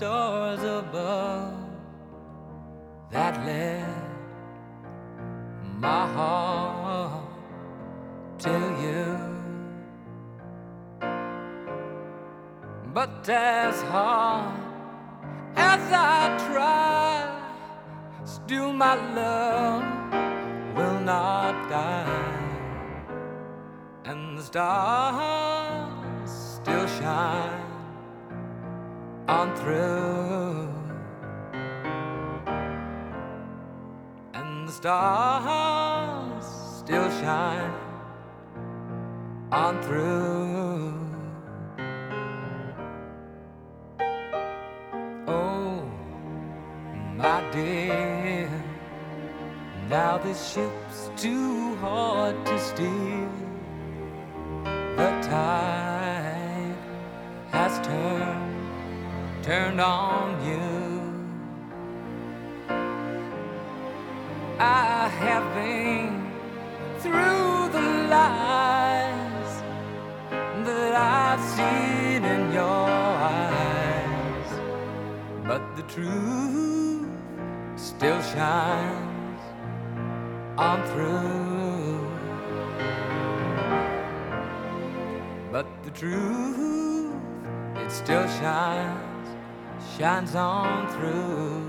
stars above that led my heart to you. But as hard as I try, still my love will not die, and the stars still shine on through, and the stars still shine on through. Oh, my dear, now this ship's too hard to steer. The tide has turned on you. I have been through the lies that I've seen in your eyes, but the truth still shines on through. But the truth, it still shines on through.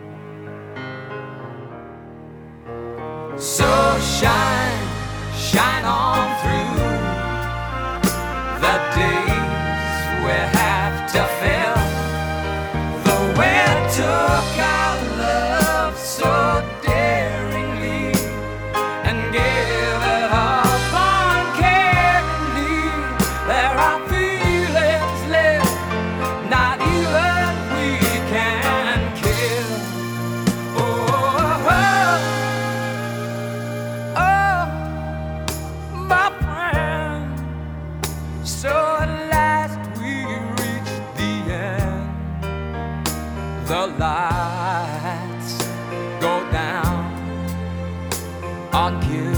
So shine on through the days we have to fill. The wind took our love so daringly and gave it up uncannily. There are feelings left not even we can kill. My friend, so at last we reached the end. The lights go down on cue.